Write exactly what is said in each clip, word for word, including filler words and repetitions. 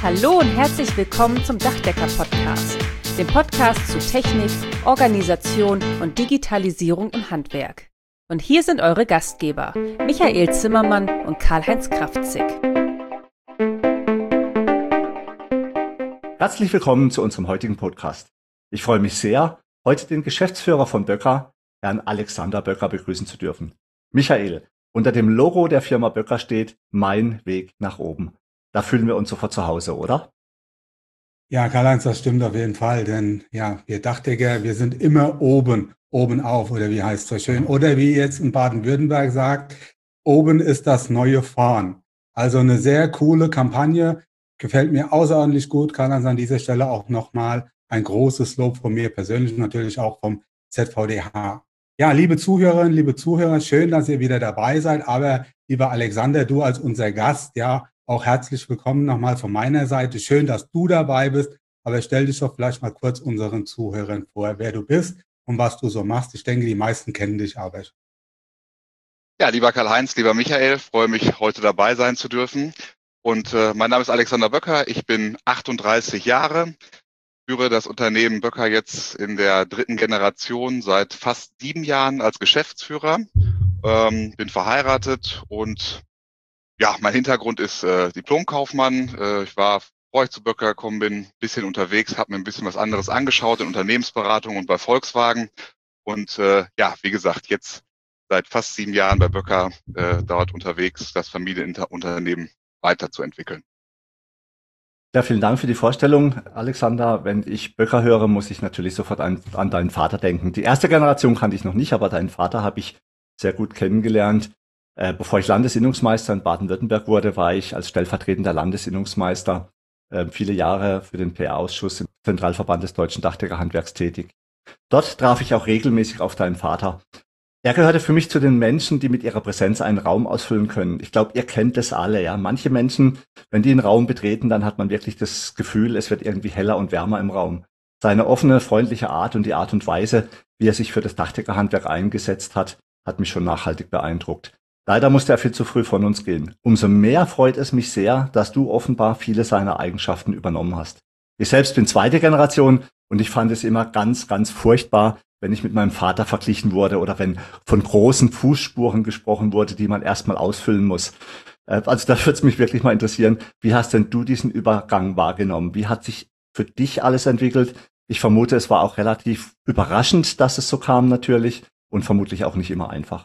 Hallo und herzlich willkommen zum Dachdecker-Podcast, dem Podcast zu Technik, Organisation und Digitalisierung im Handwerk. Und hier sind eure Gastgeber, Michael Zimmermann und Karl-Heinz Kraftzig. Herzlich willkommen zu unserem heutigen Podcast. Ich freue mich sehr, heute den Geschäftsführer von Böcker, Herrn Alexander Böcker, begrüßen zu dürfen. Michael, unter dem Logo der Firma Böcker steht Mein Weg nach oben. Da fühlen wir uns sofort zu Hause, oder? Ja, Karl-Heinz, das stimmt auf jeden Fall, denn ja, wir Dachdecker, wir sind immer oben, oben auf, oder wie heißt es so schön, oder wie jetzt in Baden-Württemberg sagt, oben ist das neue Vorn. Also eine sehr coole Kampagne, gefällt mir außerordentlich gut. Karl-Heinz, an dieser Stelle auch nochmal ein großes Lob von mir persönlich, natürlich auch vom Z V D H. Ja, liebe Zuhörerinnen, liebe Zuhörer, schön, dass ihr wieder dabei seid, aber lieber Alexander, du als unser Gast, ja, auch herzlich willkommen nochmal von meiner Seite. Schön, dass du dabei bist, aber stell dich doch vielleicht mal kurz unseren Zuhörern vor, wer du bist und was du so machst. Ich denke, die meisten kennen dich aber schon. Ja, lieber Karl-Heinz, lieber Michael, freue mich, heute dabei sein zu dürfen. Und äh, mein Name ist Alexander Böcker, ich bin achtunddreißig Jahre, führe das Unternehmen Böcker jetzt in der dritten Generation seit fast sieben Jahren als Geschäftsführer, ähm, bin verheiratet und ja, mein Hintergrund ist äh, Diplomkaufmann. Äh, ich war, bevor ich zu Böcker gekommen bin, ein bisschen unterwegs, habe mir ein bisschen was anderes angeschaut in Unternehmensberatung und bei Volkswagen. Und äh, ja, wie gesagt, jetzt seit fast sieben Jahren bei Böcker äh, dort unterwegs, das Familienunternehmen weiterzuentwickeln. Ja, vielen Dank für die Vorstellung, Alexander. Wenn ich Böcker höre, muss ich natürlich sofort an, an deinen Vater denken. Die erste Generation kannte ich noch nicht, aber deinen Vater habe ich sehr gut kennengelernt. Äh, bevor ich Landesinnungsmeister in Baden-Württemberg wurde, war ich als stellvertretender Landesinnungsmeister äh, viele Jahre für den P R-Ausschuss im Zentralverband des Deutschen Dachdeckerhandwerks tätig. Dort traf ich auch regelmäßig auf deinen Vater. Er gehörte für mich zu den Menschen, die mit ihrer Präsenz einen Raum ausfüllen können. Ich glaube, ihr kennt das alle, ja. Manche Menschen, wenn die einen Raum betreten, dann hat man wirklich das Gefühl, es wird irgendwie heller und wärmer im Raum. Seine offene, freundliche Art und die Art und Weise, wie er sich für das Dachdeckerhandwerk eingesetzt hat, hat mich schon nachhaltig beeindruckt. Leider musste er viel zu früh von uns gehen. Umso mehr freut es mich sehr, dass du offenbar viele seiner Eigenschaften übernommen hast. Ich selbst bin zweite Generation und ich fand es immer ganz, ganz furchtbar, wenn ich mit meinem Vater verglichen wurde oder wenn von großen Fußspuren gesprochen wurde, die man erstmal ausfüllen muss. Also da würde es mich wirklich mal interessieren, wie hast denn du diesen Übergang wahrgenommen? Wie hat sich für dich alles entwickelt? Ich vermute, es war auch relativ überraschend, dass es so kam natürlich und vermutlich auch nicht immer einfach.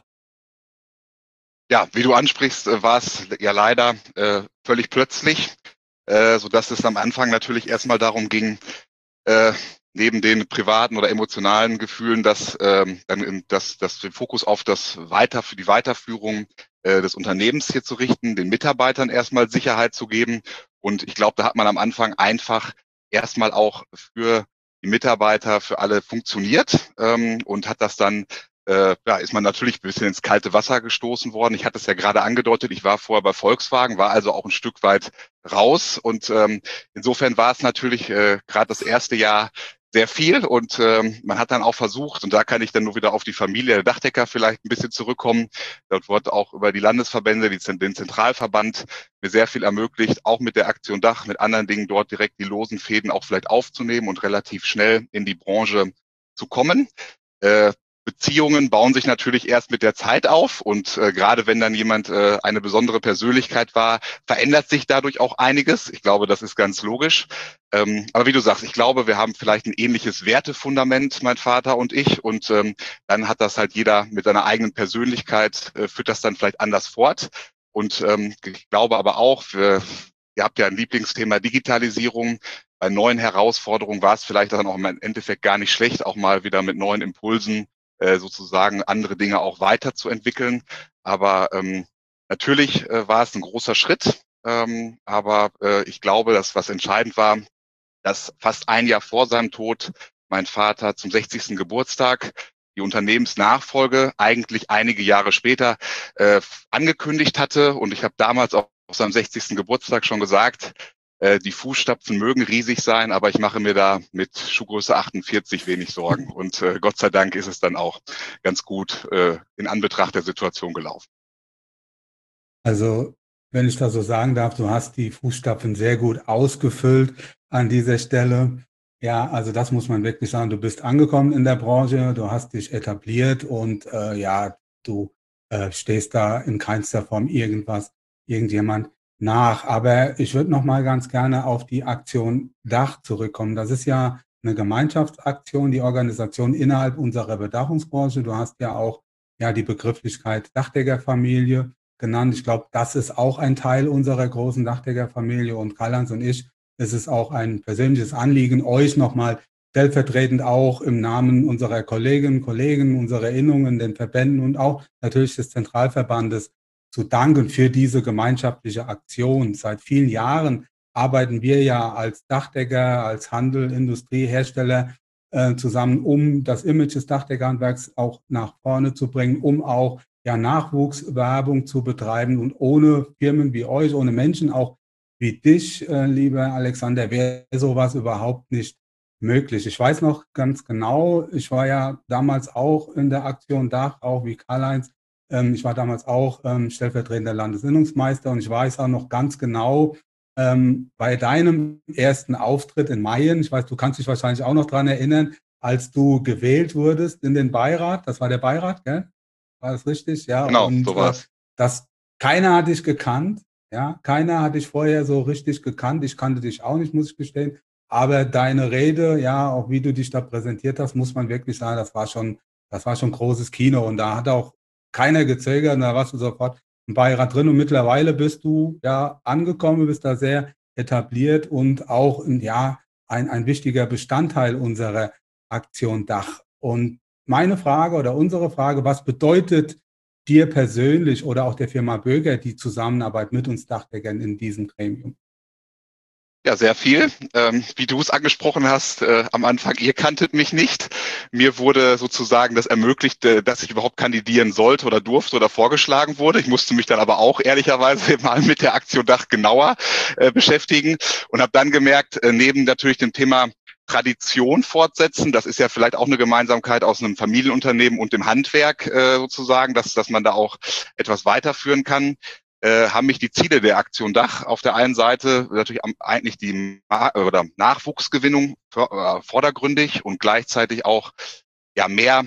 Ja, wie du ansprichst, äh, war es ja leider äh, völlig plötzlich, äh, so dass es am Anfang natürlich erstmal darum ging, äh, neben den privaten oder emotionalen Gefühlen, dass ähm, dann das, das den Fokus auf das Weiter für die Weiterführung äh, des Unternehmens hier zu richten, den Mitarbeitern erstmal Sicherheit zu geben. Und ich glaube, da hat man am Anfang einfach erstmal auch für die Mitarbeiter, für alle funktioniert ähm, und hat das dann Äh, ja, ist man natürlich ein bisschen ins kalte Wasser gestoßen worden. Ich hatte es ja gerade angedeutet, ich war vorher bei Volkswagen, war also auch ein Stück weit raus. Und ähm, insofern war es natürlich äh, gerade das erste Jahr sehr viel. Und ähm, man hat dann auch versucht, und da kann ich dann nur wieder auf die Familie der Dachdecker vielleicht ein bisschen zurückkommen. Dort wurde auch über die Landesverbände, die, den Zentralverband, mir sehr viel ermöglicht, auch mit der Aktion Dach, mit anderen Dingen dort direkt die losen Fäden auch vielleicht aufzunehmen und relativ schnell in die Branche zu kommen. Äh, Beziehungen bauen sich natürlich erst mit der Zeit auf und äh, gerade wenn dann jemand äh, eine besondere Persönlichkeit war, verändert sich dadurch auch einiges. Ich glaube, das ist ganz logisch. Ähm, aber wie du sagst, ich glaube, wir haben vielleicht ein ähnliches Wertefundament, mein Vater und ich, und ähm, dann hat das halt jeder mit seiner eigenen Persönlichkeit, äh, führt das dann vielleicht anders fort. Und ähm, ich glaube aber auch, für, ihr habt ja ein Lieblingsthema Digitalisierung. Bei neuen Herausforderungen war es vielleicht dann auch im Endeffekt gar nicht schlecht, auch mal wieder mit neuen Impulsen sozusagen andere Dinge auch weiterzuentwickeln. Aber ähm, natürlich äh, war es ein großer Schritt. Ähm, aber äh, ich glaube, dass was entscheidend war, dass fast ein Jahr vor seinem Tod mein Vater zum sechzigsten Geburtstag die Unternehmensnachfolge eigentlich einige Jahre später äh, angekündigt hatte. Und ich habe damals auch auf seinem sechzigsten Geburtstag schon gesagt, die Fußstapfen mögen riesig sein, aber ich mache mir da mit Schuhgröße achtundvierzig wenig Sorgen. Und äh, Gott sei Dank ist es dann auch ganz gut äh, in Anbetracht der Situation gelaufen. Also wenn ich das so sagen darf. Du hast die Fußstapfen sehr gut ausgefüllt an dieser Stelle. Ja, also das muss man wirklich sagen. Du bist angekommen in der Branche, du hast dich etabliert und äh, ja, du äh, stehst da in keinster Form irgendwas, irgendjemand nach. Aber ich würde noch mal ganz gerne auf die Aktion Dach zurückkommen. Das ist ja eine Gemeinschaftsaktion, die Organisation innerhalb unserer Bedachungsbranche. Du hast ja auch ja die Begrifflichkeit Dachdeckerfamilie genannt. Ich glaube, das ist auch ein Teil unserer großen Dachdeckerfamilie. Und Karl-Heinz und ich, es ist auch ein persönliches Anliegen, euch nochmal stellvertretend auch im Namen unserer Kolleginnen und Kollegen, unserer Innungen, den Verbänden und auch natürlich des Zentralverbandes zu danken für diese gemeinschaftliche Aktion. Seit vielen Jahren arbeiten wir ja als Dachdecker, als Handel, Industrie, Hersteller äh, zusammen, um das Image des Dachdeckerhandwerks auch nach vorne zu bringen, um auch ja, Nachwuchswerbung zu betreiben. Und ohne Firmen wie euch, ohne Menschen auch wie dich, äh, lieber Alexander, wäre sowas überhaupt nicht möglich. Ich weiß noch ganz genau, ich war ja damals auch in der Aktion Dach, auch wie Karl-Heinz. Ähm, ich war damals auch ähm, stellvertretender Landesinnungsmeister und ich weiß auch noch ganz genau, ähm, bei deinem ersten Auftritt in Mayen, ich weiß, du kannst dich wahrscheinlich auch noch dran erinnern, als du gewählt wurdest in den Beirat, das war der Beirat, gell? War das richtig? Ja, Genau, und so äh, war's. das, keiner hat dich gekannt, ja, keiner hat dich vorher so richtig gekannt, ich kannte dich auch nicht, muss ich gestehen, aber deine Rede, ja, auch wie du dich da präsentiert hast, muss man wirklich sagen, das war schon, das war schon großes Kino und da hat auch keiner gezögert und da warst du sofort im Beirat drin und mittlerweile bist du ja angekommen, bist da sehr etabliert und auch ja, ein, ein wichtiger Bestandteil unserer Aktion Dach. Und meine Frage oder unsere Frage, was bedeutet dir persönlich oder auch der Firma Böger die Zusammenarbeit mit uns Dachdeckern in diesem Gremium? Ja, sehr viel. Ähm, wie du es angesprochen hast, äh, am Anfang, ihr kanntet mich nicht. Mir wurde sozusagen das ermöglicht, äh, dass ich überhaupt kandidieren sollte oder durfte oder vorgeschlagen wurde. Ich musste mich dann aber auch ehrlicherweise mal mit der Aktion Dach genauer äh, beschäftigen und habe dann gemerkt, äh, neben natürlich dem Thema Tradition fortsetzen, das ist ja vielleicht auch eine Gemeinsamkeit aus einem Familienunternehmen und dem Handwerk äh, sozusagen, dass, dass man da auch etwas weiterführen kann. Äh, haben mich die Ziele der Aktion Dach auf der einen Seite natürlich am, eigentlich die Ma- oder Nachwuchsgewinnung für, äh, vordergründig und gleichzeitig auch ja mehr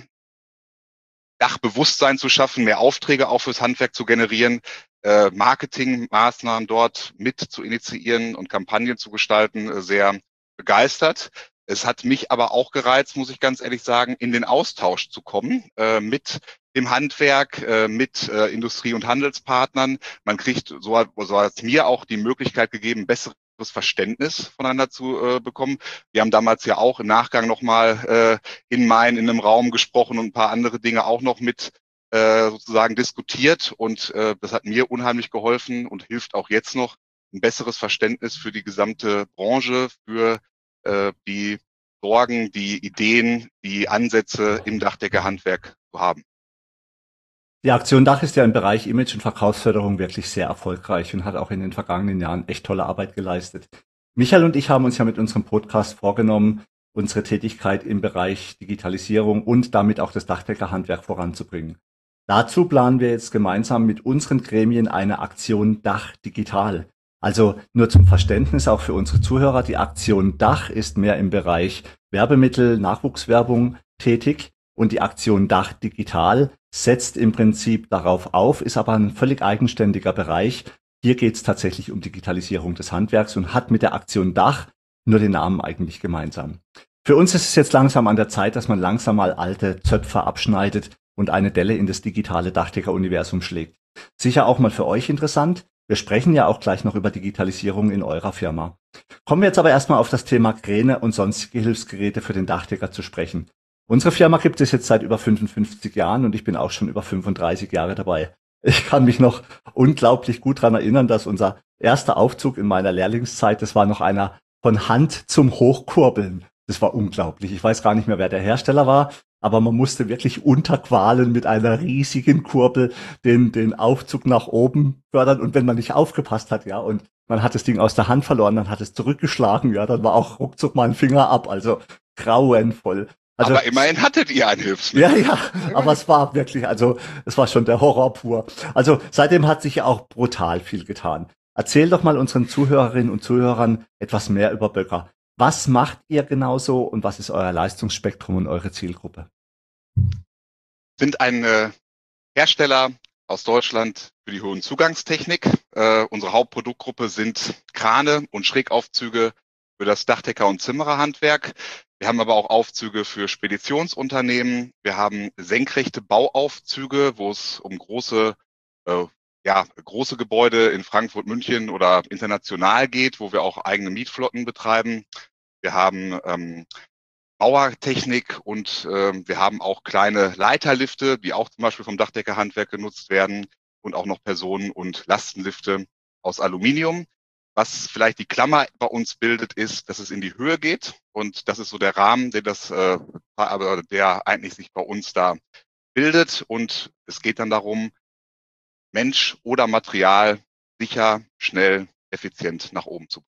Dachbewusstsein zu schaffen, mehr Aufträge auch fürs Handwerk zu generieren, äh, Marketingmaßnahmen dort mit zu initiieren und Kampagnen zu gestalten, äh, sehr begeistert. Es hat mich aber auch gereizt, muss ich ganz ehrlich sagen, in den Austausch zu kommen äh, mit dem Handwerk, äh, mit äh, Industrie- und Handelspartnern. Man kriegt, so hat, so hat es mir auch die Möglichkeit gegeben, besseres Verständnis voneinander zu äh, bekommen. Wir haben damals ja auch im Nachgang nochmal äh, in Main in einem Raum gesprochen und ein paar andere Dinge auch noch mit äh, sozusagen diskutiert. Und äh, das hat mir unheimlich geholfen und hilft auch jetzt noch, ein besseres Verständnis für die gesamte Branche, für äh, die Sorgen, die Ideen, die Ansätze im Dachdeckerhandwerk zu haben. Die Aktion Dach ist ja im Bereich Image- und Verkaufsförderung wirklich sehr erfolgreich und hat auch in den vergangenen Jahren echt tolle Arbeit geleistet. Michael und ich haben uns ja mit unserem Podcast vorgenommen, unsere Tätigkeit im Bereich Digitalisierung und damit auch das Dachdeckerhandwerk voranzubringen. Dazu planen wir jetzt gemeinsam mit unseren Gremien eine Aktion Dach digital. Also nur zum Verständnis auch für unsere Zuhörer, die Aktion Dach ist mehr im Bereich Werbemittel, Nachwuchswerbung tätig und die Aktion Dach digital setzt im Prinzip darauf auf, ist aber ein völlig eigenständiger Bereich. Hier geht es tatsächlich um Digitalisierung des Handwerks und hat mit der Aktion Dach nur den Namen eigentlich gemeinsam. Für uns ist es jetzt langsam an der Zeit, dass man langsam mal alte Zöpfe abschneidet und eine Delle in das digitale Dachdecker-Universum schlägt. Sicher auch mal für euch interessant. Wir sprechen ja auch gleich noch über Digitalisierung in eurer Firma. Kommen wir jetzt aber erstmal auf das Thema Kräne und sonstige Hilfsgeräte für den Dachdecker zu sprechen. Unsere Firma gibt es jetzt seit über fünfundfünfzig Jahren und ich bin auch schon über fünfunddreißig Jahre dabei. Ich kann mich noch unglaublich gut daran erinnern, dass unser erster Aufzug in meiner Lehrlingszeit, das war noch einer von Hand zum Hochkurbeln. Das war unglaublich. Ich weiß gar nicht mehr, wer der Hersteller war, aber man musste wirklich unter Qualen mit einer riesigen Kurbel den, den Aufzug nach oben fördern. Und wenn man nicht aufgepasst hat, ja, und man hat das Ding aus der Hand verloren, dann hat es zurückgeschlagen, ja, dann war auch ruckzuck mal ein Finger ab. Also grauenvoll. Also, aber immerhin hattet ihr ein Hilfsmittel. Ja, ja, aber es war wirklich, also es war schon der Horror pur. Also seitdem hat sich ja auch brutal viel getan. Erzähl doch mal unseren Zuhörerinnen und Zuhörern etwas mehr über Böcker. Was macht ihr genauso und was ist euer Leistungsspektrum und eure Zielgruppe? Sind ein äh, Hersteller aus Deutschland für die hohen Zugangstechnik. Äh, unsere Hauptproduktgruppe sind Krane und Schrägaufzüge für das Dachdecker- und Zimmererhandwerk. Wir haben aber auch Aufzüge für Speditionsunternehmen. Wir haben senkrechte Bauaufzüge, wo es um große, äh, ja, große Gebäude in Frankfurt, München oder international geht, wo wir auch eigene Mietflotten betreiben. Wir haben ähm, Bauertechnik und äh, wir haben auch kleine Leiterlifte, die auch zum Beispiel vom Dachdeckerhandwerk genutzt werden und auch noch Personen- und Lastenlifte aus Aluminium. Was vielleicht die Klammer bei uns bildet, ist, dass es in die Höhe geht und das ist so der Rahmen, der das, äh, aber der eigentlich sich bei uns da bildet und es geht dann darum, Mensch oder Material sicher, schnell, effizient nach oben zu bringen.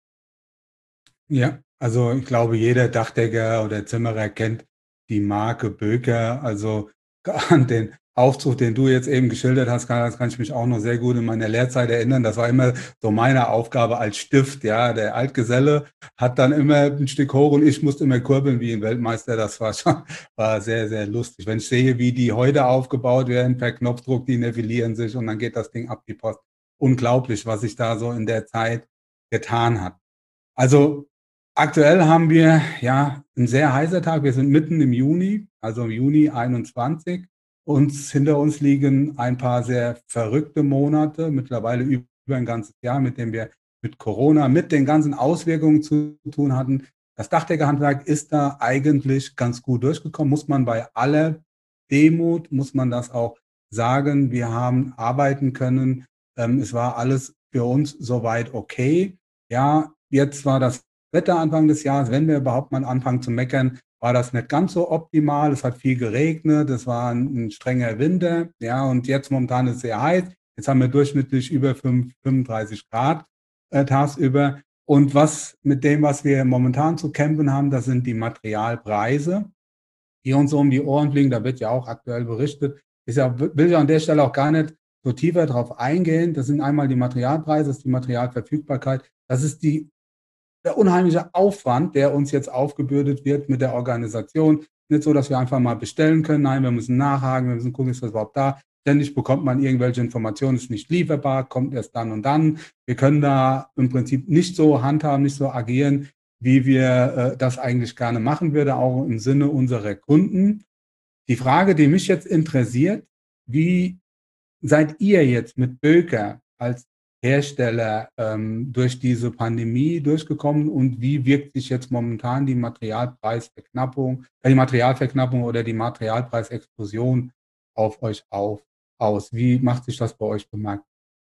Ja, also ich glaube, jeder Dachdecker oder Zimmerer kennt die Marke Böker. Also an den Aufzug, den du jetzt eben geschildert hast, kann, das kann ich mich auch noch sehr gut in meiner Lehrzeit erinnern. Das war immer so meine Aufgabe als Stift. Ja, der Altgeselle hat dann immer ein Stück hoch und ich musste immer kurbeln wie ein Weltmeister. Das war schon, war sehr, sehr lustig. Wenn ich sehe, wie die heute aufgebaut werden per Knopfdruck, die nivellieren sich und dann geht das Ding ab die Post. Unglaublich, was sich da so in der Zeit getan hat. Also aktuell haben wir ja ein sehr heißer Tag. Wir sind mitten im Juni, also im Juni einundzwanzig. Uns hinter uns liegen ein paar sehr verrückte Monate, mittlerweile über ein ganzes Jahr, mit dem wir mit Corona, mit den ganzen Auswirkungen zu tun hatten. Das Dachdeckerhandwerk ist da eigentlich ganz gut durchgekommen, muss man bei aller Demut, muss man das auch sagen. Wir haben arbeiten können. Ähm, es war alles für uns soweit okay. Ja, jetzt war das Wetter Anfang des Jahres, wenn wir überhaupt mal anfangen zu meckern, war das nicht ganz so optimal. Es hat viel geregnet, es war ein, ein strenger Winter, ja, und jetzt momentan ist es sehr heiß. Jetzt haben wir durchschnittlich über fünfunddreißig Grad äh, tagsüber. Und was mit dem, was wir momentan zu kämpfen haben, das sind die Materialpreise, die uns so um die Ohren fliegen. Da wird ja auch aktuell berichtet. Ist ja, will ich an der Stelle auch gar nicht so tiefer drauf eingehen. Das sind einmal die Materialpreise, das ist die Materialverfügbarkeit, das ist die der unheimliche Aufwand, der uns jetzt aufgebürdet wird mit der Organisation. Nicht so, dass wir einfach mal bestellen können. Nein, wir müssen nachhaken, wir müssen gucken, ist das überhaupt da. Ständig bekommt man irgendwelche Informationen, ist nicht lieferbar, kommt erst dann und dann. Wir können da im Prinzip nicht so handhaben, nicht so agieren, wie wir äh, das eigentlich gerne machen würden, auch im Sinne unserer Kunden. Die Frage, die mich jetzt interessiert, wie seid ihr jetzt mit Böker als Hersteller ähm, durch diese Pandemie durchgekommen und wie wirkt sich jetzt momentan die Materialpreisverknappung, äh, die Materialverknappung oder die Materialpreisexplosion auf euch auf, aus? Wie macht sich das bei euch bemerkt?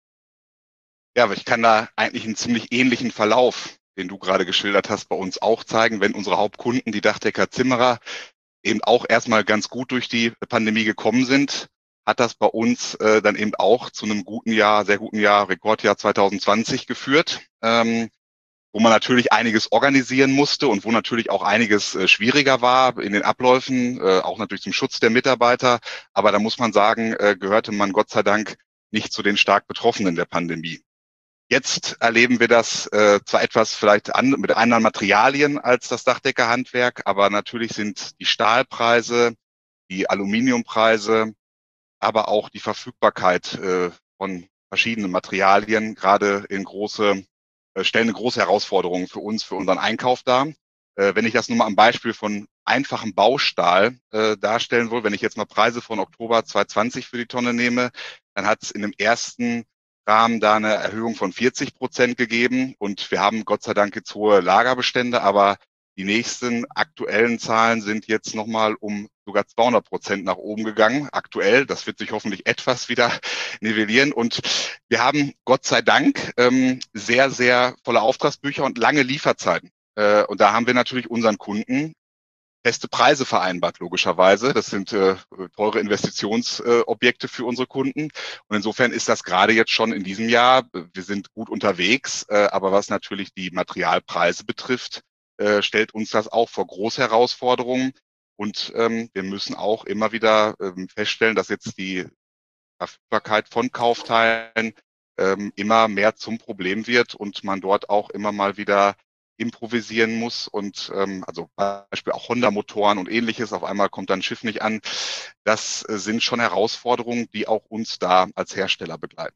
Ja, aber ich kann da eigentlich einen ziemlich ähnlichen Verlauf, den du gerade geschildert hast, bei uns auch zeigen, wenn unsere Hauptkunden, die Dachdecker Zimmerer, eben auch erstmal ganz gut durch die Pandemie gekommen sind, hat das bei uns äh, dann eben auch zu einem guten Jahr, sehr guten Jahr, Rekordjahr zwanzig zwanzig geführt, ähm, wo man natürlich einiges organisieren musste und wo natürlich auch einiges äh, schwieriger war in den Abläufen, äh, auch natürlich zum Schutz der Mitarbeiter. Aber da muss man sagen, äh, gehörte man Gott sei Dank nicht zu den stark Betroffenen der Pandemie. Jetzt erleben wir das äh, zwar etwas vielleicht an, mit anderen Materialien als das Dachdeckerhandwerk, aber natürlich sind die Stahlpreise, die Aluminiumpreise, aber auch die Verfügbarkeit äh, von verschiedenen Materialien gerade in große, äh, stellen eine große Herausforderung für uns, für unseren Einkauf dar. Äh, wenn ich das nur mal am Beispiel von einfachem Baustahl äh, darstellen will, wenn ich jetzt mal Preise von Oktober zwanzig zwanzig für die Tonne nehme, dann hat es in dem ersten Rahmen da eine Erhöhung von vierzig Prozent gegeben und wir haben Gott sei Dank jetzt hohe Lagerbestände, aber die nächsten aktuellen Zahlen sind jetzt nochmal um sogar zweihundert Prozent nach oben gegangen. Aktuell, das wird sich hoffentlich etwas wieder nivellieren. Und wir haben Gott sei Dank ähm, sehr, sehr volle Auftragsbücher und lange Lieferzeiten. Äh, und da haben wir natürlich unseren Kunden feste Preise vereinbart, logischerweise. Das sind äh, teure Investitionsobjekte äh, für unsere Kunden. Und insofern ist das gerade jetzt schon in diesem Jahr, wir sind gut unterwegs, äh, aber was natürlich die Materialpreise betrifft, äh, stellt uns das auch vor große Herausforderungen. Und ähm, wir müssen auch immer wieder ähm, feststellen, dass jetzt die Verfügbarkeit von Kaufteilen ähm, immer mehr zum Problem wird und man dort auch immer mal wieder improvisieren muss und ähm, also Beispiel auch Honda-Motoren und ähnliches, auf einmal kommt dann ein Schiff nicht an. Das äh, sind schon Herausforderungen, die auch uns da als Hersteller begleiten.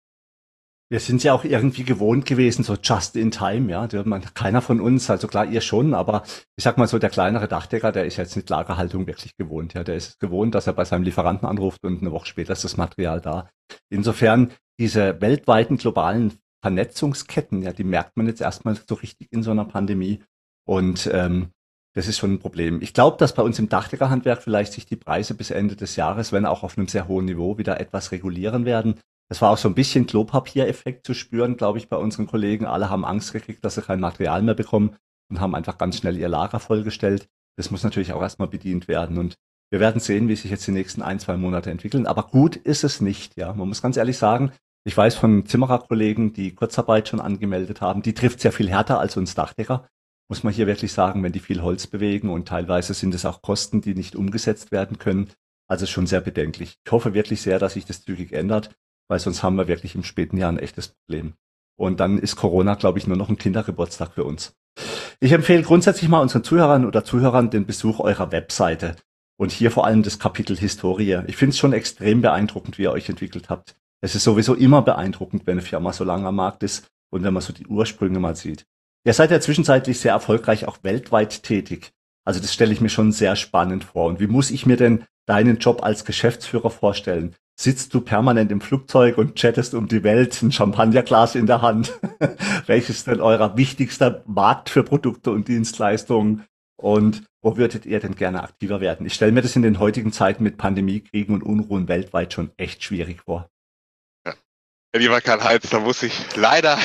Wir sind ja auch irgendwie gewohnt gewesen, so just in time, ja. Der, man, keiner von uns, also klar, ihr schon, aber ich sag mal so, der kleinere Dachdecker, der ist jetzt mit Lagerhaltung wirklich gewohnt, ja. Der ist gewohnt, dass er bei seinem Lieferanten anruft und eine Woche später ist das Material da. Insofern, diese weltweiten globalen Vernetzungsketten, ja, die merkt man jetzt erstmal so richtig in so einer Pandemie. Und ähm, das ist schon ein Problem. Ich glaube, dass bei uns im Dachdeckerhandwerk vielleicht sich die Preise bis Ende des Jahres, wenn auch auf einem sehr hohen Niveau, wieder etwas regulieren werden. Das war auch so ein bisschen Klopapiereffekt zu spüren, glaube ich, bei unseren Kollegen. Alle haben Angst gekriegt, dass sie kein Material mehr bekommen und haben einfach ganz schnell ihr Lager vollgestellt. Das muss natürlich auch erstmal bedient werden. Und wir werden sehen, wie sich jetzt die nächsten ein, zwei Monate entwickeln. Aber gut ist es nicht, ja. Man muss ganz ehrlich sagen, ich weiß von Zimmererkollegen, die Kurzarbeit schon angemeldet haben, die trifft sehr viel härter als uns Dachdecker. Muss man hier wirklich sagen, wenn die viel Holz bewegen und teilweise sind es auch Kosten, die nicht umgesetzt werden können. Also schon sehr bedenklich. Ich hoffe wirklich sehr, dass sich das zügig ändert, weil sonst haben wir wirklich im späten Jahr ein echtes Problem. Und dann ist Corona, glaube ich, nur noch ein Kindergeburtstag für uns. Ich empfehle grundsätzlich mal unseren Zuhörern oder Zuhörern den Besuch eurer Webseite und hier vor allem das Kapitel Historie. Ich finde es schon extrem beeindruckend, wie ihr euch entwickelt habt. Es ist sowieso immer beeindruckend, wenn eine Firma so lange am Markt ist und wenn man so die Ursprünge mal sieht. Ihr seid ja zwischenzeitlich sehr erfolgreich auch weltweit tätig. Also das stelle ich mir schon sehr spannend vor. Und wie muss ich mir denn deinen Job als Geschäftsführer vorstellen? Sitzt du permanent im Flugzeug und chattest um die Welt, ein Champagnerglas in der Hand? Welches ist denn euer wichtigster Markt für Produkte und Dienstleistungen? Und wo würdet ihr denn gerne aktiver werden? Ich stelle mir das in den heutigen Zeiten mit Pandemie, Kriegen und Unruhen weltweit schon echt schwierig vor. Ja, lieber Karl-Heinz, da muss ich leider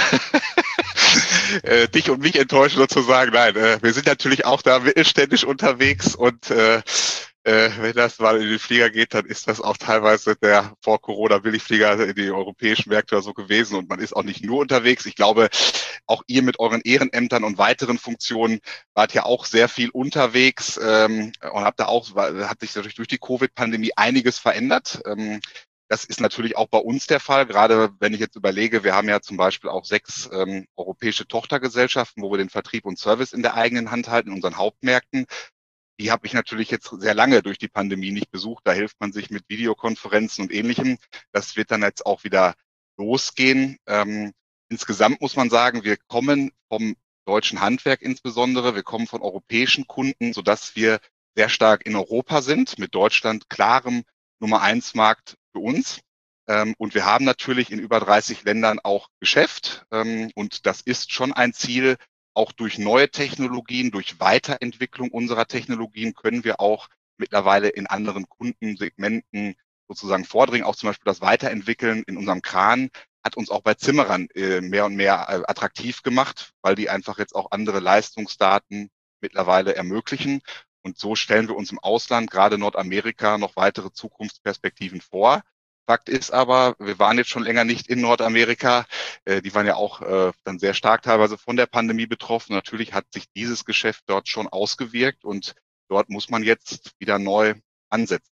äh, dich und mich enttäuschen sozusagen. Nein, äh, wir sind natürlich auch da mittelständisch unterwegs und äh, Äh, wenn das mal in den Flieger geht, dann ist das auch teilweise der vor Corona Billigflieger in die europäischen Märkte oder so gewesen und man ist auch nicht nur unterwegs. Ich glaube, auch ihr mit euren Ehrenämtern und weiteren Funktionen wart ja auch sehr viel unterwegs ähm, und habt da auch, hat sich natürlich durch die Covid-Pandemie einiges verändert. Ähm, das ist natürlich auch bei uns der Fall, gerade wenn ich jetzt überlege, wir haben ja zum Beispiel auch sechs ähm, europäische Tochtergesellschaften, wo wir den Vertrieb und Service in der eigenen Hand halten, in unseren Hauptmärkten. Die habe ich natürlich jetzt sehr lange durch die Pandemie nicht besucht. Da hilft man sich mit Videokonferenzen und Ähnlichem. Das wird dann jetzt auch wieder losgehen. Ähm, insgesamt muss man sagen, wir kommen vom deutschen Handwerk insbesondere, wir kommen von europäischen Kunden, sodass wir sehr stark in Europa sind, mit Deutschland klarem Nummer eins Markt für uns. Ähm, und wir haben natürlich in über dreißig Ländern auch Geschäft. Ähm, und das ist schon ein Ziel. Auch durch neue Technologien, durch Weiterentwicklung unserer Technologien können wir auch mittlerweile in anderen Kundensegmenten sozusagen vordringen. Auch zum Beispiel das Weiterentwickeln in unserem Kran hat uns auch bei Zimmerern äh, mehr und mehr äh, attraktiv gemacht, weil die einfach jetzt auch andere Leistungsdaten mittlerweile ermöglichen. Und so stellen wir uns im Ausland, gerade Nordamerika, noch weitere Zukunftsperspektiven vor. Fakt ist aber, wir waren jetzt schon länger nicht in Nordamerika. Äh, die waren ja auch äh, dann sehr stark teilweise von der Pandemie betroffen. Natürlich hat sich dieses Geschäft dort schon ausgewirkt und dort muss man jetzt wieder neu ansetzen.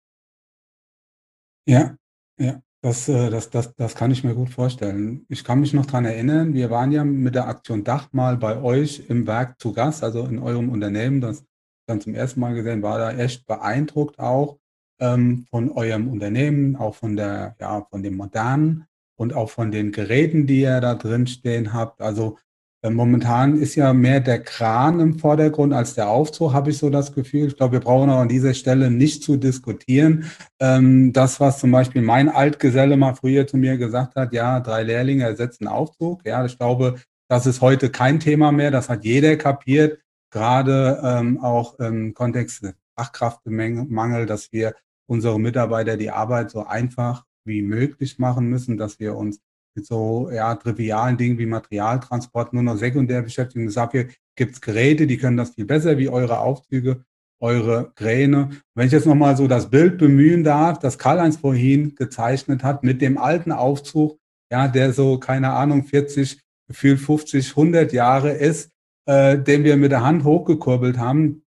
Ja, ja, das, äh, das, das, das kann ich mir gut vorstellen. Ich kann mich noch dran erinnern, wir waren ja mit der Aktion Dach mal bei euch im Werk zu Gast, also in eurem Unternehmen, das dann zum ersten Mal gesehen, war da echt beeindruckt auch ähm, von eurem Unternehmen, auch von der, ja, von dem Modernen und auch von den Geräten, die ihr da drin stehen habt. Also äh, momentan ist ja mehr der Kran im Vordergrund als der Aufzug, habe ich so das Gefühl. Ich glaube, wir brauchen auch an dieser Stelle nicht zu diskutieren. Ähm, das, was zum Beispiel mein Altgeselle mal früher zu mir gesagt hat, ja, drei Lehrlinge ersetzen Aufzug. Ja, ich glaube, das ist heute kein Thema mehr. Das hat jeder kapiert, gerade ähm, auch im Kontext des Fachkraftmangel, dass wir unsere Mitarbeiter die Arbeit so einfach wie möglich machen müssen, dass wir uns mit so ja, trivialen Dingen wie Materialtransport nur noch sekundär beschäftigen. Dafür gibt es Geräte, die können das viel besser wie eure Aufzüge, eure Kräne. Wenn ich jetzt nochmal so das Bild bemühen darf, das Karl-Heinz vorhin gezeichnet hat, mit dem alten Aufzug, ja, der so, keine Ahnung, vierzig, gefühlt fünfzig, hundert Jahre ist, äh, den wir mit der Hand hochgekurbelt haben,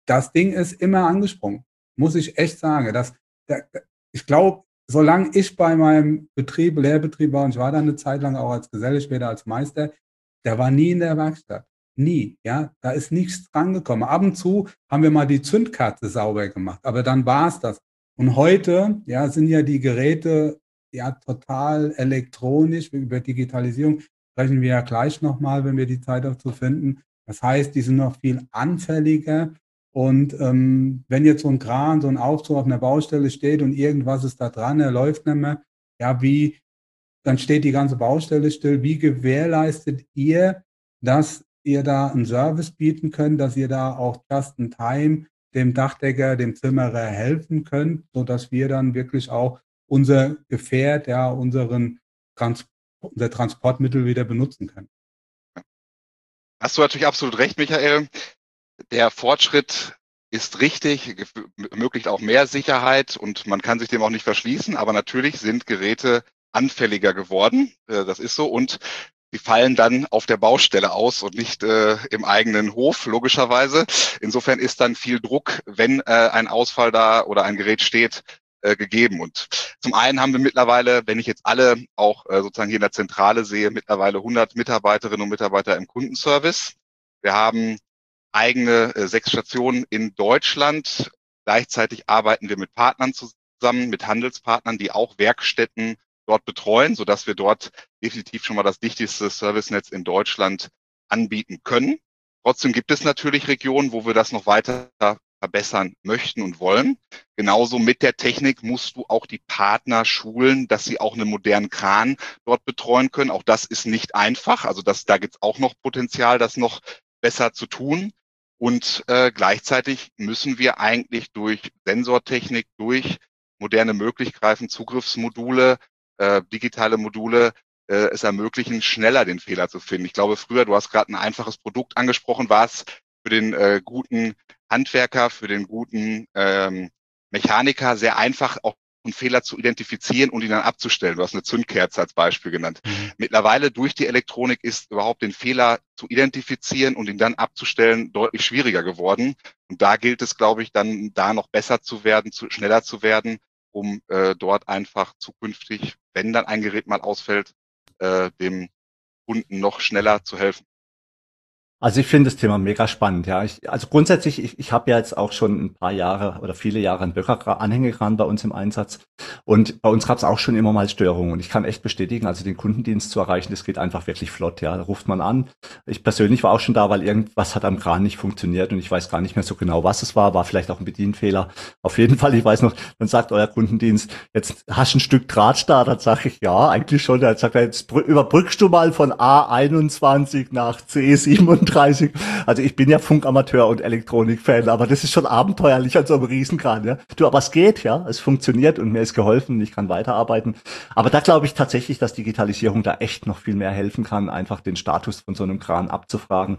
das Ding ist immer angesprungen, muss ich echt sagen. Das, der, ich glaube, solange ich bei meinem Betrieb, Lehrbetrieb war, und ich war da eine Zeit lang auch als Geselle, später als Meister, der war nie in der Werkstatt. Nie, ja. Da ist nichts dran gekommen. Ab und zu haben wir mal die Zündkerze sauber gemacht, aber dann war es das. Und heute, ja, sind ja die Geräte ja total elektronisch. Über Digitalisierung sprechen wir ja gleich nochmal, wenn wir die Zeit dazu finden. Das heißt, die sind noch viel anfälliger. Und ähm, wenn jetzt so ein Kran, so ein Aufzug auf einer Baustelle steht und irgendwas ist da dran, er läuft nicht mehr, ja, wie, dann steht die ganze Baustelle still. Wie gewährleistet ihr, dass ihr da einen Service bieten könnt, dass ihr da auch just in time dem Dachdecker, dem Zimmerer helfen könnt, sodass wir dann wirklich auch unser Gefährt, ja, unseren Trans- unser Transportmittel wieder benutzen können. Hast du natürlich absolut recht, Michael. Der Fortschritt ist richtig, ermöglicht auch mehr Sicherheit und man kann sich dem auch nicht verschließen, aber natürlich sind Geräte anfälliger geworden, das ist so, und die fallen dann auf der Baustelle aus und nicht äh, im eigenen Hof, logischerweise. Insofern ist dann viel Druck, wenn äh, ein Ausfall da oder ein Gerät steht, äh, gegeben. Und zum einen haben wir mittlerweile, wenn ich jetzt alle auch äh, sozusagen hier in der Zentrale sehe, mittlerweile hundert Mitarbeiterinnen und Mitarbeiter im Kundenservice. Wir haben eigene äh, sechs Stationen in Deutschland. Gleichzeitig arbeiten wir mit Partnern zusammen, mit Handelspartnern, die auch Werkstätten dort betreuen, sodass wir dort definitiv schon mal das dichteste Servicenetz in Deutschland anbieten können. Trotzdem gibt es natürlich Regionen, wo wir das noch weiter verbessern möchten und wollen. Genauso mit der Technik musst du auch die Partner schulen, dass sie auch einen modernen Kran dort betreuen können. Auch das ist nicht einfach. Also das, da gibt es auch noch Potenzial, das noch besser zu tun. Und äh, gleichzeitig müssen wir eigentlich durch Sensortechnik, durch moderne Möglichkeiten, Zugriffsmodule, äh, digitale Module, äh, es ermöglichen, schneller den Fehler zu finden. Ich glaube, früher, du hast gerade ein einfaches Produkt angesprochen, war es für den äh, guten Handwerker, für den guten ähm, Mechaniker sehr einfach, auch einen Fehler zu identifizieren und ihn dann abzustellen. Du hast eine Zündkerze als Beispiel genannt. Mhm. Mittlerweile durch die Elektronik ist überhaupt den Fehler zu identifizieren und ihn dann abzustellen deutlich schwieriger geworden. Und da gilt es, glaube ich, dann da noch besser zu werden, zu, schneller zu werden, um äh, dort einfach zukünftig, wenn dann ein Gerät mal ausfällt, äh, dem Kunden noch schneller zu helfen. Also ich finde das Thema mega spannend, ja. Ich, also grundsätzlich, ich, ich habe ja jetzt auch schon ein paar Jahre oder viele Jahre einen Böcker-Anhängekran bei uns im Einsatz und bei uns gab es auch schon immer mal Störungen und ich kann echt bestätigen, also den Kundendienst zu erreichen, das geht einfach wirklich flott, ja. Da ruft man an. Ich persönlich war auch schon da, weil irgendwas hat am Kran nicht funktioniert und ich weiß gar nicht mehr so genau, was es war, war vielleicht auch ein Bedienfehler. Auf jeden Fall, ich weiß noch, dann sagt euer Kundendienst, jetzt hast du ein Stück Draht da, dann sage ich, ja, eigentlich schon. Dann sagt er, jetzt überbrückst du mal von A einundzwanzig nach C siebenunddreißig. Also ich bin ja Funkamateur und Elektronik-Fan, aber das ist schon abenteuerlich an so einem Riesenkran, ja. Du, aber es geht, ja, es funktioniert und mir ist geholfen, ich kann weiterarbeiten. Aber da glaube ich tatsächlich, dass Digitalisierung da echt noch viel mehr helfen kann, einfach den Status von so einem Kran abzufragen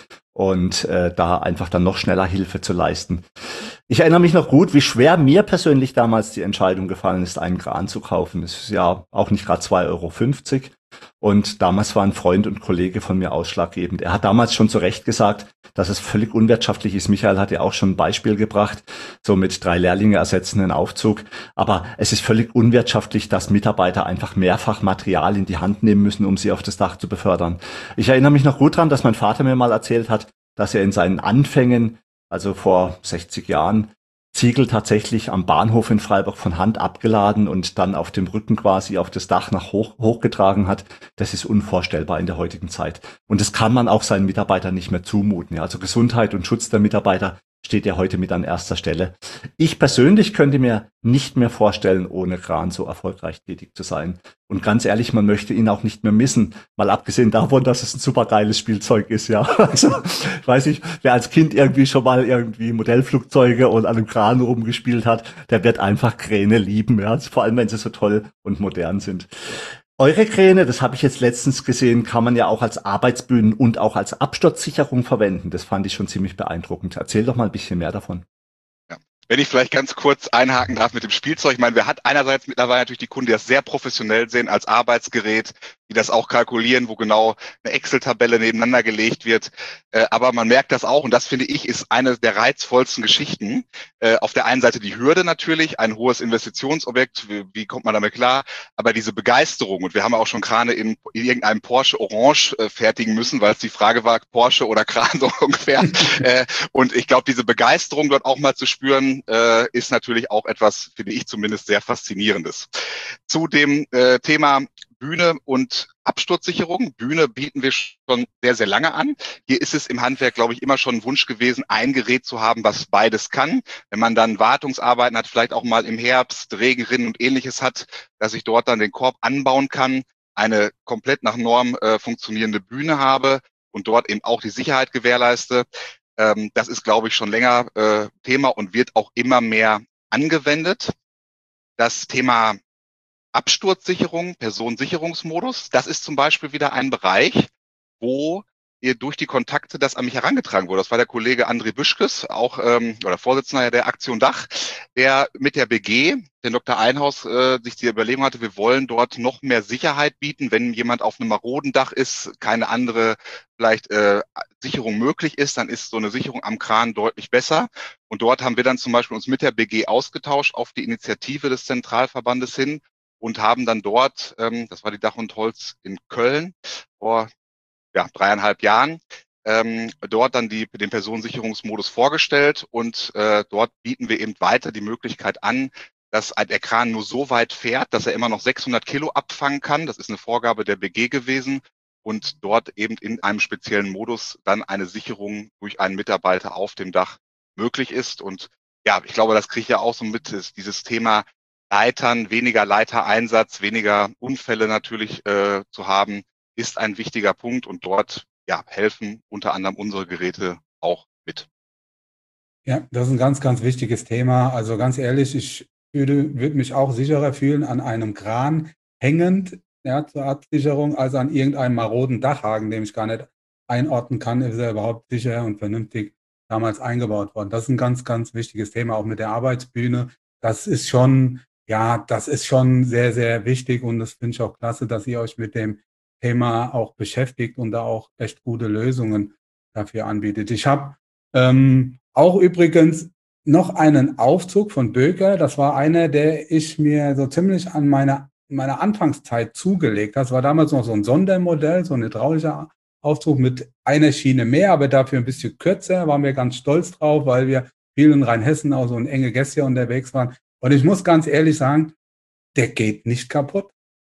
und äh, da einfach dann noch schneller Hilfe zu leisten. Ich erinnere mich noch gut, wie schwer mir persönlich damals die Entscheidung gefallen ist, einen Kran zu kaufen. Das ist ja auch nicht gerade zwei Euro fünfzig. Und damals war ein Freund und Kollege von mir ausschlaggebend. Er hat damals schon zu Recht gesagt, dass es völlig unwirtschaftlich ist. Michael hat ja auch schon ein Beispiel gebracht, so mit drei Lehrlinge ersetzenden Aufzug. Aber es ist völlig unwirtschaftlich, dass Mitarbeiter einfach mehrfach Material in die Hand nehmen müssen, um sie auf das Dach zu befördern. Ich erinnere mich noch gut dran, dass mein Vater mir mal erzählt hat, dass er in seinen Anfängen, also vor sechzig Jahren, Ziegel tatsächlich am Bahnhof in Freiburg von Hand abgeladen und dann auf dem Rücken quasi auf das Dach nach hoch hochgetragen hat. Das ist unvorstellbar in der heutigen Zeit. Und das kann man auch seinen Mitarbeitern nicht mehr zumuten. Ja, also Gesundheit und Schutz der Mitarbeiter steht ja heute mit an erster Stelle. Ich persönlich könnte mir nicht mehr vorstellen, ohne Kran so erfolgreich tätig zu sein. Und ganz ehrlich, man möchte ihn auch nicht mehr missen. Mal abgesehen davon, dass es ein supergeiles Spielzeug ist, ja. Also, ich weiß nicht, wer als Kind irgendwie schon mal irgendwie Modellflugzeuge und an einem Kran rumgespielt hat, der wird einfach Kräne lieben, ja. Vor allem, wenn sie so toll und modern sind. Eure Kräne, das habe ich jetzt letztens gesehen, kann man ja auch als Arbeitsbühnen und auch als Absturzsicherung verwenden. Das fand ich schon ziemlich beeindruckend. Erzähl doch mal ein bisschen mehr davon. Ja. Wenn ich vielleicht ganz kurz einhaken darf mit dem Spielzeug. Ich meine, wir hat einerseits mittlerweile natürlich die Kunden, die das sehr professionell sehen als Arbeitsgerät die das auch kalkulieren, wo genau eine Excel-Tabelle nebeneinander gelegt wird. Äh, aber man merkt das auch, und das finde ich ist eine der reizvollsten Geschichten. Äh, auf der einen Seite die Hürde natürlich, ein hohes Investitionsobjekt, wie, wie kommt man damit klar? Aber diese Begeisterung, und wir haben auch schon Krane in, in irgendeinem Porsche Orange äh, fertigen müssen, weil es die Frage war, Porsche oder Kran so ungefähr. äh, und ich glaube, diese Begeisterung dort auch mal zu spüren, äh, ist natürlich auch etwas, finde ich zumindest, sehr Faszinierendes. Zu dem äh, Thema Bühne und Absturzsicherung. Bühne bieten wir schon sehr, sehr lange an. Hier ist es im Handwerk, glaube ich, immer schon ein Wunsch gewesen, ein Gerät zu haben, was beides kann. Wenn man dann Wartungsarbeiten hat, vielleicht auch mal im Herbst, Regenrinnen und ähnliches hat, dass ich dort dann den Korb anbauen kann, eine komplett nach Norm äh, funktionierende Bühne habe und dort eben auch die Sicherheit gewährleiste. Ähm, das ist, glaube ich, schon länger äh, Thema und wird auch immer mehr angewendet. Das Thema Absturzsicherung, Personensicherungsmodus, das ist zum Beispiel wieder ein Bereich, wo ihr durch die Kontakte das an mich herangetragen wurde. Das war der Kollege André Büschkes, auch ähm, oder Vorsitzender der Aktion Dach, der mit der B G, den Doktor Einhaus, äh, sich die Überlegung hatte, wir wollen dort noch mehr Sicherheit bieten, wenn jemand auf einem maroden Dach ist, keine andere vielleicht äh, Sicherung möglich ist, dann ist so eine Sicherung am Kran deutlich besser. Und dort haben wir dann zum Beispiel uns mit der B G ausgetauscht auf die Initiative des Zentralverbandes hin und haben dann dort, ähm, das war die Dach und Holz in Köln vor ja, dreieinhalb Jahren, ähm, dort dann die, den Personensicherungsmodus vorgestellt und äh, dort bieten wir eben weiter die Möglichkeit an, dass der Kran nur so weit fährt, dass er immer noch sechshundert Kilo abfangen kann. Das ist eine Vorgabe der B G gewesen und dort eben in einem speziellen Modus dann eine Sicherung durch einen Mitarbeiter auf dem Dach möglich ist. Und ja, ich glaube, das kriege ich ja auch so mit, ist dieses Thema Leitern, weniger Leitereinsatz, weniger Unfälle natürlich äh, zu haben, ist ein wichtiger Punkt und dort ja, helfen unter anderem unsere Geräte auch mit. Ja, das ist ein ganz, ganz wichtiges Thema. Also ganz ehrlich, ich würde, würde mich auch sicherer fühlen an einem Kran hängend, ja, zur Absicherung, als an irgendeinem maroden Dachhaken, den ich gar nicht einordnen kann, ist er überhaupt sicher und vernünftig damals eingebaut worden. Das ist ein ganz, ganz wichtiges Thema, auch mit der Arbeitsbühne. Das ist schon, ja, das ist schon sehr, sehr wichtig und das finde ich auch klasse, dass ihr euch mit dem Thema auch beschäftigt und da auch echt gute Lösungen dafür anbietet. Ich habe ähm, auch übrigens noch einen Aufzug von Böker. Das war einer, der ich mir so ziemlich an meiner, meiner Anfangszeit zugelegt habe. Das war damals noch so ein Sondermodell, so ein hydraulischer Aufzug mit einer Schiene mehr, aber dafür ein bisschen kürzer. Waren wir ganz stolz drauf, weil wir viel in Rheinhessen auch so ein enge Gäste unterwegs waren. Und ich muss ganz ehrlich sagen, der geht nicht kaputt.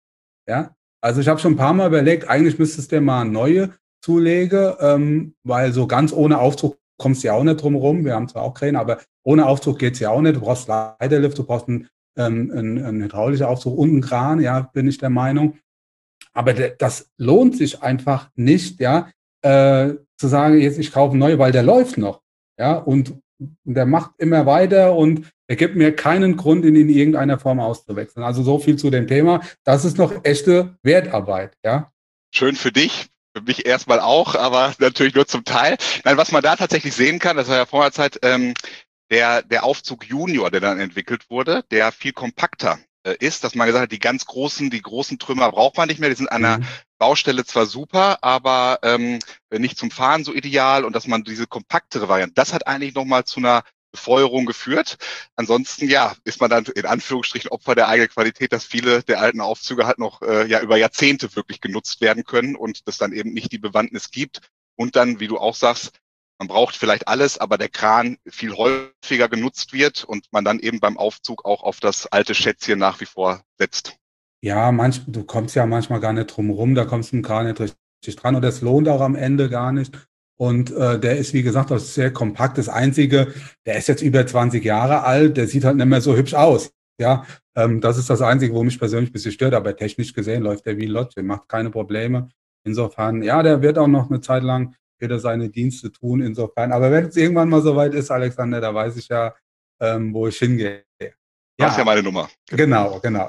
Ja, also ich habe schon ein paar Mal überlegt, eigentlich müsstest du mal neue zulegen, ähm, weil so ganz ohne Aufzug kommst du ja auch nicht drum rum. Wir haben zwar auch Kräne, aber ohne Aufzug geht's ja auch nicht. Du brauchst Leiterlift, du brauchst einen, ähm, einen, einen hydraulischen Aufzug und einen Kran, ja, bin ich der Meinung. Aber de, das lohnt sich einfach nicht, ja, äh, zu sagen, jetzt ich kaufe neue, weil der läuft noch, ja, und der macht immer weiter und er gibt mir keinen Grund, ihn in irgendeiner Form auszuwechseln. Also so viel zu dem Thema. Das ist noch echte Wertarbeit, ja. Schön für dich. Für mich erstmal auch, aber natürlich nur zum Teil. Nein, was man da tatsächlich sehen kann, das war ja vorher Zeit, ähm, der, der Aufzug Junior, der dann entwickelt wurde, der viel kompakter äh, ist, dass man gesagt hat, die ganz großen, die großen Trümmer braucht man nicht mehr, die sind an einer mhm. Baustelle zwar super, aber ähm, nicht zum Fahren so ideal und dass man diese kompaktere Variante, das hat eigentlich nochmal zu einer Befeuerung geführt. Ansonsten, ja, ist man dann in Anführungsstrichen Opfer der eigenen Qualität, dass viele der alten Aufzüge halt noch äh, ja über Jahrzehnte wirklich genutzt werden können und das dann eben nicht die Bewandtnis gibt. Und dann, wie du auch sagst, man braucht vielleicht alles, aber der Kran viel häufiger genutzt wird und man dann eben beim Aufzug auch auf das alte Schätzchen nach wie vor setzt. Ja, manch, du kommst ja manchmal gar nicht drum rum, da kommst du im Kran nicht richtig dran und das lohnt auch am Ende gar nicht. Und äh, der ist, wie gesagt, auch sehr kompakt. Das Einzige, der ist jetzt über zwanzig Jahre alt, der sieht halt nicht mehr so hübsch aus. Ja, ähm, das ist das Einzige, wo mich persönlich ein bisschen stört. Aber technisch gesehen läuft der wie Lott, der macht keine Probleme. Insofern, ja, der wird auch noch eine Zeit lang wieder seine Dienste tun. Insofern, aber wenn es irgendwann mal soweit ist, Alexander, da weiß ich ja, ähm, wo ich hingehe. Ja, das ist ja meine Nummer. Genau, genau.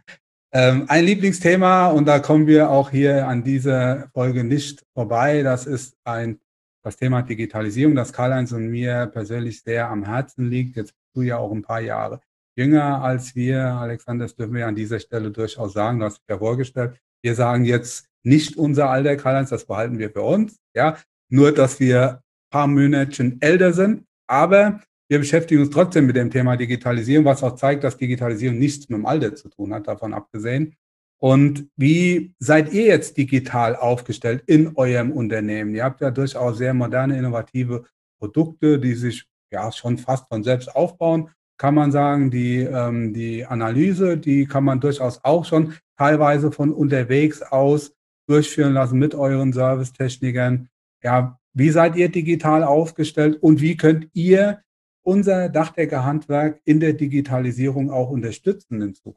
Ähm, ein Lieblingsthema, und da kommen wir auch hier an dieser Folge nicht vorbei, das ist ein das Thema Digitalisierung, das Karl-Heinz und mir persönlich sehr am Herzen liegt. Jetzt bist du ja auch ein paar Jahre jünger als wir, Alexander, das dürfen wir an dieser Stelle durchaus sagen, du hast dich ja vorgestellt. Wir sagen jetzt nicht unser Alter, Karl-Heinz, das behalten wir für uns. Ja, nur, dass wir ein paar Monate älter sind. Aber wir beschäftigen uns trotzdem mit dem Thema Digitalisierung, was auch zeigt, dass Digitalisierung nichts mit dem Alter zu tun hat, davon abgesehen. Und wie seid ihr jetzt digital aufgestellt in eurem Unternehmen? Ihr habt ja durchaus sehr moderne, innovative Produkte, die sich ja schon fast von selbst aufbauen, kann man sagen. Die, ähm, die Analyse, die kann man durchaus auch schon teilweise von unterwegs aus durchführen lassen mit euren Servicetechnikern. Ja, wie seid ihr digital aufgestellt und wie könnt ihr unser Dachdeckerhandwerk in der Digitalisierung auch unterstützen in Zukunft?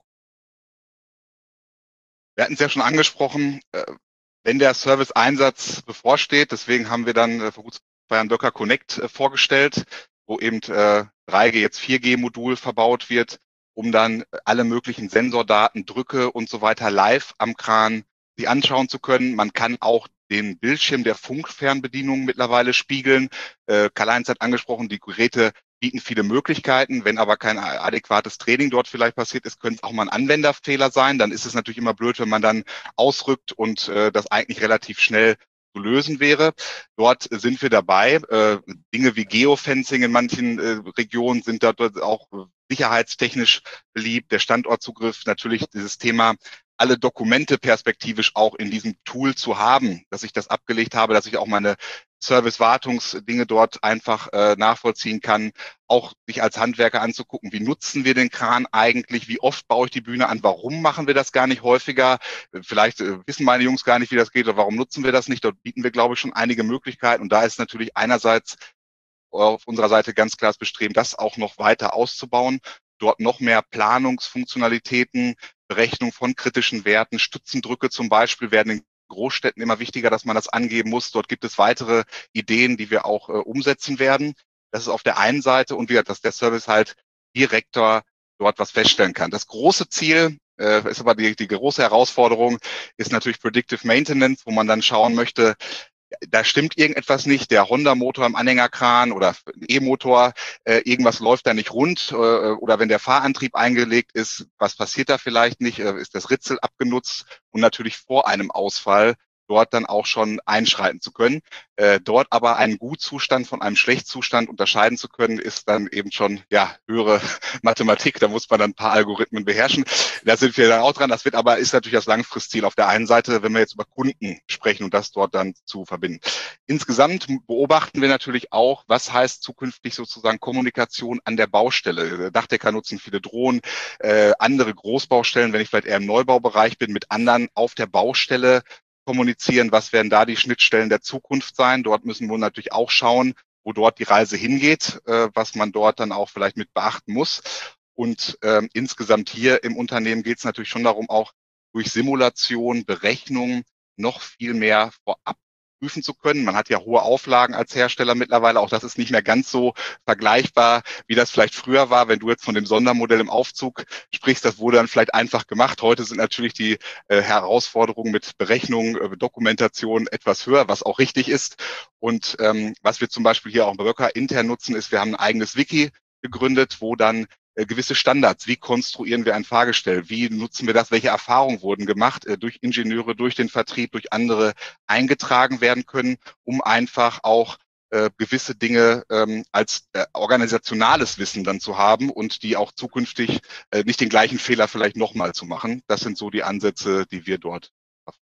Wir hatten es ja schon angesprochen, wenn der Service-Einsatz bevorsteht, deswegen haben wir dann vor gut zwei Jahren Böcker Connect vorgestellt, wo eben drei G, jetzt vier G-Modul verbaut wird, um dann alle möglichen Sensordaten, Drücke und so weiter live am Kran sie anschauen zu können. Man kann auch den Bildschirm der Funkfernbedienung mittlerweile spiegeln. Äh, Karl-Heinz hat angesprochen, die Geräte bieten viele Möglichkeiten. Wenn aber kein adäquates Training dort vielleicht passiert ist, könnte es auch mal ein Anwenderfehler sein. Dann ist es natürlich immer blöd, wenn man dann ausrückt und äh, das eigentlich relativ schnell zu lösen wäre. Dort sind wir dabei. Äh, Dinge wie Geofencing in manchen äh, Regionen sind da dort auch sicherheitstechnisch beliebt. Der Standortzugriff, natürlich dieses Thema, alle Dokumente perspektivisch auch in diesem Tool zu haben, dass ich das abgelegt habe, dass ich auch meine Service-Wartungsdinge dort einfach äh, nachvollziehen kann, auch sich als Handwerker anzugucken, wie nutzen wir den Kran eigentlich, wie oft baue ich die Bühne an, warum machen wir das gar nicht häufiger, vielleicht äh, wissen meine Jungs gar nicht, wie das geht oder warum nutzen wir das nicht, dort bieten wir, glaube ich, schon einige Möglichkeiten und da ist natürlich einerseits auf unserer Seite ganz klar das Bestreben, das auch noch weiter auszubauen, dort noch mehr Planungsfunktionalitäten, Berechnung von kritischen Werten, Stützendrücke zum Beispiel werden in Großstädten immer wichtiger, dass man das angeben muss. Dort gibt es weitere Ideen, die wir auch äh, umsetzen werden. Das ist auf der einen Seite und wie gesagt, dass der Service halt direkter dort was feststellen kann. Das große Ziel äh, ist aber die, die große Herausforderung, ist natürlich Predictive Maintenance, wo man dann schauen möchte, da stimmt irgendetwas nicht, der Honda-Motor im Anhängerkran oder E-Motor, äh, irgendwas läuft da nicht rund äh, oder wenn der Fahrantrieb eingelegt ist, was passiert da vielleicht nicht, äh, ist das Ritzel abgenutzt und natürlich vor einem Ausfall dort dann auch schon einschreiten zu können. Äh, dort aber einen Gutzustand von einem Schlechtzustand unterscheiden zu können, ist dann eben schon ja höhere Mathematik. Da muss man dann ein paar Algorithmen beherrschen. Da sind wir dann auch dran. Das wird aber ist natürlich das Langfristziel auf der einen Seite, wenn wir jetzt über Kunden sprechen und das dort dann zu verbinden. Insgesamt beobachten wir natürlich auch, was heißt zukünftig sozusagen Kommunikation an der Baustelle. Dachdecker nutzen viele Drohnen, äh, andere Großbaustellen, wenn ich vielleicht eher im Neubaubereich bin, mit anderen auf der Baustelle kommunizieren, was werden da die Schnittstellen der Zukunft sein. Dort müssen wir natürlich auch schauen, wo dort die Reise hingeht, äh, was man dort dann auch vielleicht mit beachten muss. Und ähm, insgesamt hier im Unternehmen geht es natürlich schon darum, auch durch Simulation, Berechnung noch viel mehr vorab prüfen zu können. Man hat ja hohe Auflagen als Hersteller mittlerweile. Auch das ist nicht mehr ganz so vergleichbar, wie das vielleicht früher war. Wenn du jetzt von dem Sondermodell im Aufzug sprichst, das wurde dann vielleicht einfach gemacht. Heute sind natürlich die äh, Herausforderungen mit Berechnung, äh, Dokumentation etwas höher, was auch richtig ist. Und ähm, was wir zum Beispiel hier auch bei Böcker intern nutzen, ist, wir haben ein eigenes Wiki gegründet, wo dann gewisse Standards, wie konstruieren wir ein Fahrgestell, wie nutzen wir das, welche Erfahrungen wurden gemacht, äh, durch Ingenieure, durch den Vertrieb, durch andere eingetragen werden können, um einfach auch äh, gewisse Dinge ähm, als äh, organisationales Wissen dann zu haben und die auch zukünftig äh, nicht den gleichen Fehler vielleicht nochmal zu machen. Das sind so die Ansätze, die wir dort haben.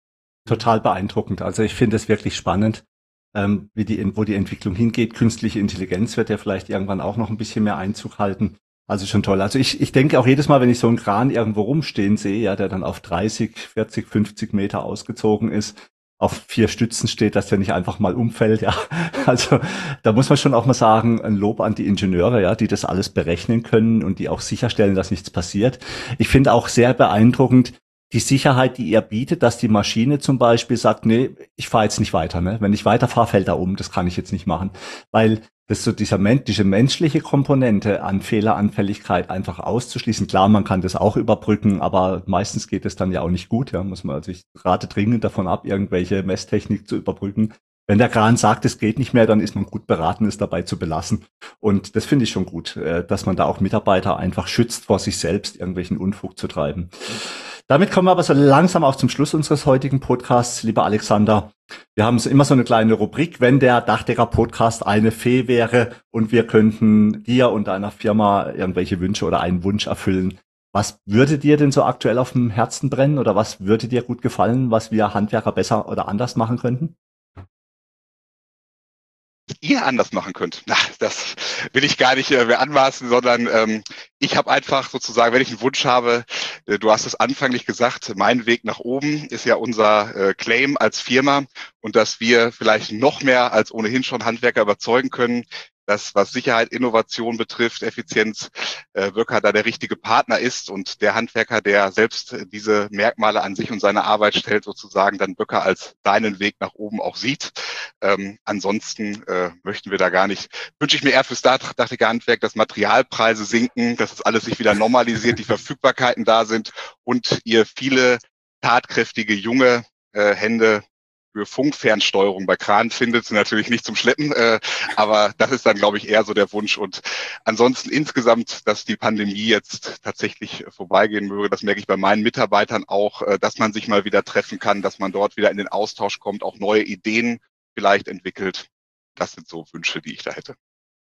Total beeindruckend. Also ich finde es wirklich spannend, ähm, wie die, wo die Entwicklung hingeht. Künstliche Intelligenz wird ja vielleicht irgendwann auch noch ein bisschen mehr Einzug halten. Also schon toll. Also ich, ich denke auch jedes Mal, wenn ich so einen Kran irgendwo rumstehen sehe, ja, der dann auf dreißig, vierzig, fünfzig Meter ausgezogen ist, auf vier Stützen steht, dass der nicht einfach mal umfällt, ja. Also da muss man schon auch mal sagen, ein Lob an die Ingenieure, ja, die das alles berechnen können und die auch sicherstellen, dass nichts passiert. Ich finde auch sehr beeindruckend die Sicherheit, die ihr bietet, dass die Maschine zum Beispiel sagt, nee, ich fahre jetzt nicht weiter, ne. Wenn ich weiterfahre, fällt er um, das kann ich jetzt nicht machen, weil das ist so dieser diese menschliche Komponente an Fehleranfälligkeit einfach auszuschließen. Klar, man kann das auch überbrücken, aber meistens geht es dann ja auch nicht gut. Ja, muss man also ich rate dringend davon ab, irgendwelche Messtechnik zu überbrücken. Wenn der Kran sagt, es geht nicht mehr, dann ist man gut beraten, es dabei zu belassen. Und das finde ich schon gut, dass man da auch Mitarbeiter einfach schützt, vor sich selbst irgendwelchen Unfug zu treiben. Damit kommen wir aber so langsam auch zum Schluss unseres heutigen Podcasts, lieber Alexander. Wir haben immer so eine kleine Rubrik, wenn der Dachdecker-Podcast eine Fee wäre und wir könnten dir und deiner Firma irgendwelche Wünsche oder einen Wunsch erfüllen. Was würde dir denn so aktuell auf dem Herzen brennen oder was würde dir gut gefallen, was wir Handwerker besser oder anders machen könnten? Ihr anders machen könnt. Na, das will ich gar nicht äh, mehr anmaßen, sondern ähm, ich habe einfach sozusagen, wenn ich einen Wunsch habe, äh, du hast es anfänglich gesagt, mein Weg nach oben ist ja unser äh, Claim als Firma und dass wir vielleicht noch mehr als ohnehin schon Handwerker überzeugen können, dass was Sicherheit, Innovation betrifft, Effizienz, äh, Böcker da der richtige Partner ist und der Handwerker, der selbst diese Merkmale an sich und seine Arbeit stellt, sozusagen dann Böcker als seinen Weg nach oben auch sieht. Ähm, ansonsten äh, möchten wir da gar nicht, wünsche ich mir eher fürs Dachdecker-Handwerk, dass Materialpreise sinken, dass es alles sich wieder normalisiert, die Verfügbarkeiten da sind und ihr viele tatkräftige junge äh, Hände für Funkfernsteuerung bei Kran findet, natürlich nicht zum Schleppen, äh, aber das ist dann, glaube ich, eher so der Wunsch. Und ansonsten insgesamt, dass die Pandemie jetzt tatsächlich vorbeigehen möge, das merke ich bei meinen Mitarbeitern auch, äh, dass man sich mal wieder treffen kann, dass man dort wieder in den Austausch kommt, auch neue Ideen vielleicht entwickelt. Das sind so Wünsche, die ich da hätte.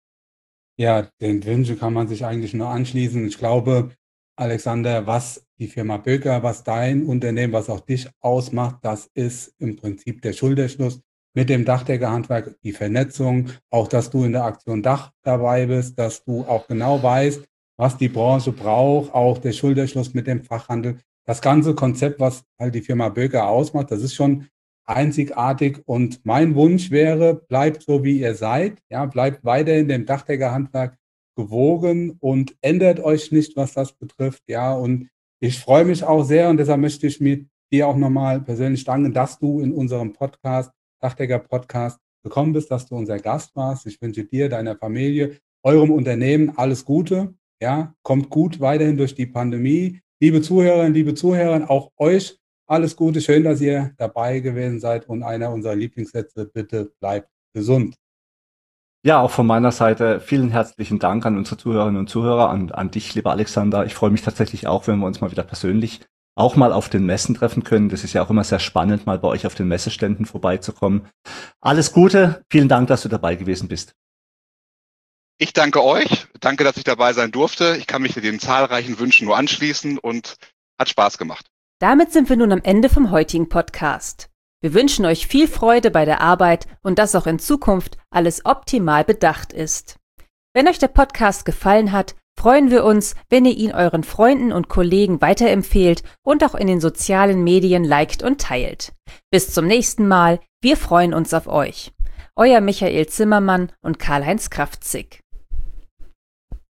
Ja, den Wünschen kann man sich eigentlich nur anschließen. Ich glaube, Alexander, was die Firma Böcker, was dein Unternehmen, was auch dich ausmacht, das ist im Prinzip der Schulterschluss mit dem Dachdeckerhandwerk, die Vernetzung, auch dass du in der Aktion Dach dabei bist, dass du auch genau weißt, was die Branche braucht, auch der Schulterschluss mit dem Fachhandel. Das ganze Konzept, was halt die Firma Böcker ausmacht, das ist schon einzigartig und mein Wunsch wäre, bleibt so wie ihr seid, ja, bleibt weiterhin dem Dachdeckerhandwerk gewogen und ändert euch nicht, was das betrifft, ja, und ich freue mich auch sehr und deshalb möchte ich mit dir auch nochmal persönlich danken, dass du in unserem Podcast, Dachdecker-Podcast, gekommen bist, dass du unser Gast warst. Ich wünsche dir, deiner Familie, eurem Unternehmen alles Gute, ja, kommt gut weiterhin durch die Pandemie. Liebe Zuhörerinnen, liebe Zuhörer, auch euch alles Gute, schön, dass ihr dabei gewesen seid und einer unserer Lieblingssätze, bitte bleibt gesund. Ja, auch von meiner Seite vielen herzlichen Dank an unsere Zuhörerinnen und Zuhörer, an, an dich, lieber Alexander. Ich freue mich tatsächlich auch, wenn wir uns mal wieder persönlich auch mal auf den Messen treffen können. Das ist ja auch immer sehr spannend, mal bei euch auf den Messeständen vorbeizukommen. Alles Gute, vielen Dank, dass du dabei gewesen bist. Ich danke euch, danke, dass ich dabei sein durfte. Ich kann mich den zahlreichen Wünschen nur anschließen und hat Spaß gemacht. Damit sind wir nun am Ende vom heutigen Podcast. Wir wünschen euch viel Freude bei der Arbeit und dass auch in Zukunft alles optimal bedacht ist. Wenn euch der Podcast gefallen hat, freuen wir uns, wenn ihr ihn euren Freunden und Kollegen weiterempfehlt und auch in den sozialen Medien liked und teilt. Bis zum nächsten Mal, wir freuen uns auf euch. Euer Michael Zimmermann und Karl-Heinz Kraftzig.